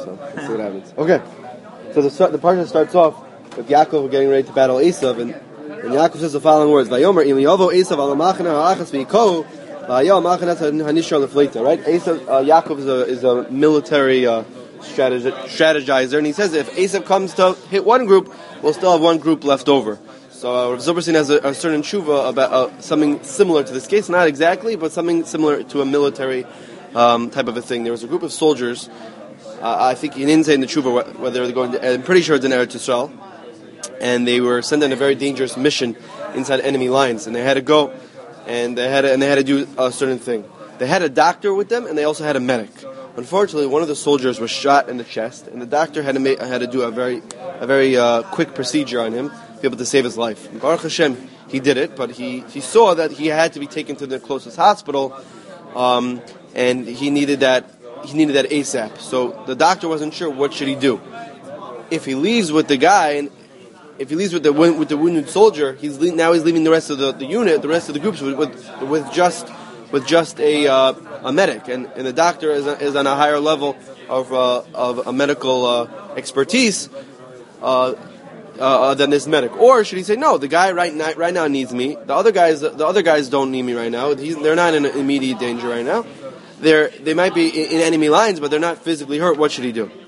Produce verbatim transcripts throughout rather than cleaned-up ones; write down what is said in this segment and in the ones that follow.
So let's see what happens. Okay. So the the parsha starts off with Yaakov getting ready to battle Esav, and, and Yaakov says the following words: "Vayomer im yovo Esav al machana ha'achas v'yiko v'ayol machanat hanishar lefleita." Right? Esav, uh, Yaakov is a is a military uh, strategi- strategizer, and he says if Esav comes to hit one group, we'll still have one group left over. So uh, Rav Zilberstein has a, a certain tshuva about uh, something similar to this case, not exactly, but something similar to a military um, type of a thing. There was a group of soldiers. Uh, I think he didn't say in the tshuva whether they're going to, I'm pretty sure it's in Eretz Yisrael, and they were sent on a very dangerous mission inside enemy lines, and they had to go, and they had to, and they had to do a certain thing. They had a doctor with them, and they also had a medic. Unfortunately, one of the soldiers was shot in the chest, and the doctor had to make, had to do a very a very uh, quick procedure on him to be able to save his life. And Baruch Hashem, he did it, but he, he saw that he had to be taken to the closest hospital, um, and he needed that. He needed that ASAP. So the doctor wasn't sure what should he do. If he leaves with the guy, and if he leaves with the with the wounded soldier, he's le- now he's leaving the rest of the, the unit, the rest of the groups with with, with just with just a uh, a medic, and, and the doctor is is on a higher level of uh, of a medical uh, expertise uh, uh, than this medic. Or should he say no? The guy right now right now needs me. The other guys the other guys don't need me right now. He's, they're not in immediate danger right now. They're, they might be in, in enemy lines, but they're not physically hurt. What should he do?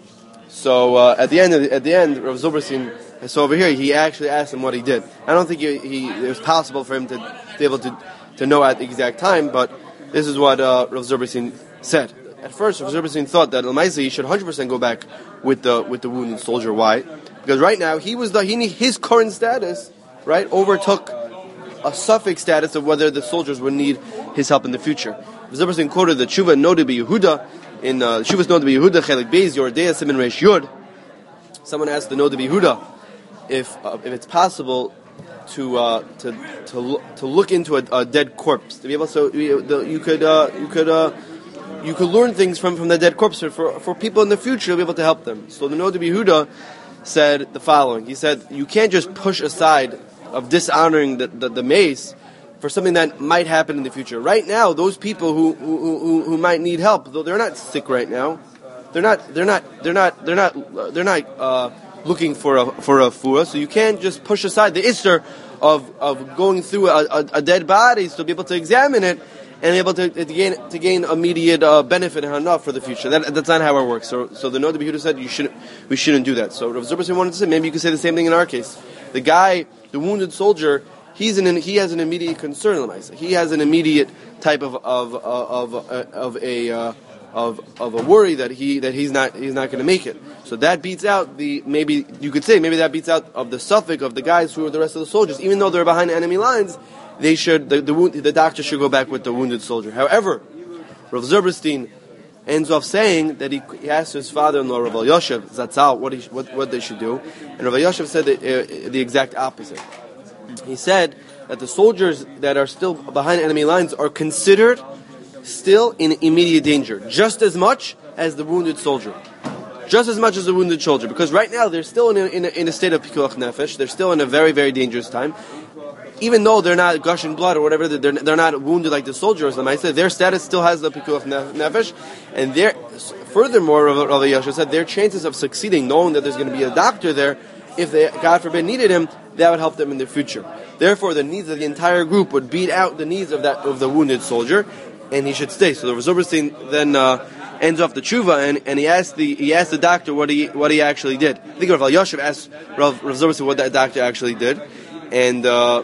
So uh, at the end, of the, at the end, Rav Zilberstein, so over here, he actually asked him what he did. I don't think he, he, it was possible for him to be able to, to know at the exact time, but this is what uh, Rav Zilberstein said. At first, Rav Zilberstein thought that Lamaisa he should one hundred percent go back with the with the wounded soldier. Why? Because right now he was the he his current status right overtook a suffix status of whether the soldiers would need his help in the future. Zilberstein quoted the Tshuva Noda B'Yehuda in uh, Tshuva's Noda B'Yehuda Chelik Beis Yordei Siman Reish Yud. Someone asked the Noda B'Yehuda if uh, if it's possible to uh, to to look, to look into a, a dead corpse to be able so you, the, you could uh, you could uh, you could learn things from, from the dead corpse for for people in the future to be able to help them. So the Noda B'Yehuda said the following. He said you can't just push aside of dishonoring the the, the mace for something that might happen in the future. Right now, those people who, who who who might need help, though they're not sick right now, they're not they're not they're not they're not they're not uh, looking for a for a fua. So you can't just push aside the isser of of going through a, a, a dead body to be able to examine it and able to, to gain to gain immediate uh, benefit and enough for the future. That, that's not how it works. So so the Noda B'Yehuda said you shouldn't we shouldn't do that. So Rav Zilberstein wanted to say maybe you could say the same thing in our case. The guy, the wounded soldier. He's an, he has an immediate concern. He has an immediate type of of of of, of a uh, of of a worry that he that he's not he's not going to make it. So that beats out the maybe you could say maybe that beats out of the suffix of the guys who are the rest of the soldiers. Even though they're behind enemy lines, they should the the, the doctor should go back with the wounded soldier. However, Rav Zilberstein ends off saying that he, he asked his father-in-law Rav Elyashiv Zatzal what he what what they should do, and Rav Elyashiv said that, uh, the exact opposite. He said that the soldiers that are still behind enemy lines are considered still in immediate danger, just as much as the wounded soldier. Just as much as the wounded soldier, because right now they're still in a, in a, in a state of pikuach nefesh, they're still in a very, very dangerous time. Even though they're not gushing blood or whatever, they're, they're not wounded like the soldiers, their status still has the pikuach nefesh, and their, furthermore, Rav Elyashiv said, their chances of succeeding, knowing that there's going to be a doctor there, if they, God forbid, needed him, that would help them in the future. Therefore, the needs of the entire group would beat out the needs of that of the wounded soldier, and he should stay. So the Rav Zilberstein then uh, ends off the tshuva, and, and he asked the he asked the doctor what he what he actually did. I think Rav Elyashiv asked Rav, Rav Zilberstein what that doctor actually did, and uh,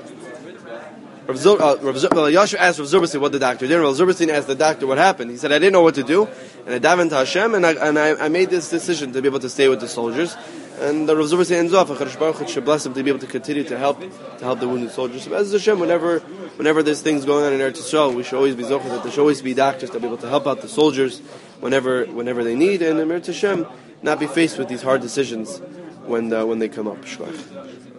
Rav, Zil, uh, Rav Elyashiv asked Rav Zilberstein what the doctor did. Rav Zilberstein asked the doctor what happened. He said, "I didn't know what to do, and I davened to Hashem, and I and I, I made this decision to be able to stay with the soldiers." And the Rav Zilberstein ends off, HaKadosh Baruch Hu should bless him to be able to continue to help to help the wounded soldiers. So as Hashem, whenever whenever there's things going on in Eretz Yisrael, we should always be zocher that there should always be doctors to be able to help out the soldiers whenever whenever they need, and in Eretz Hashem, not be faced with these hard decisions when uh, when they come up. Shkach.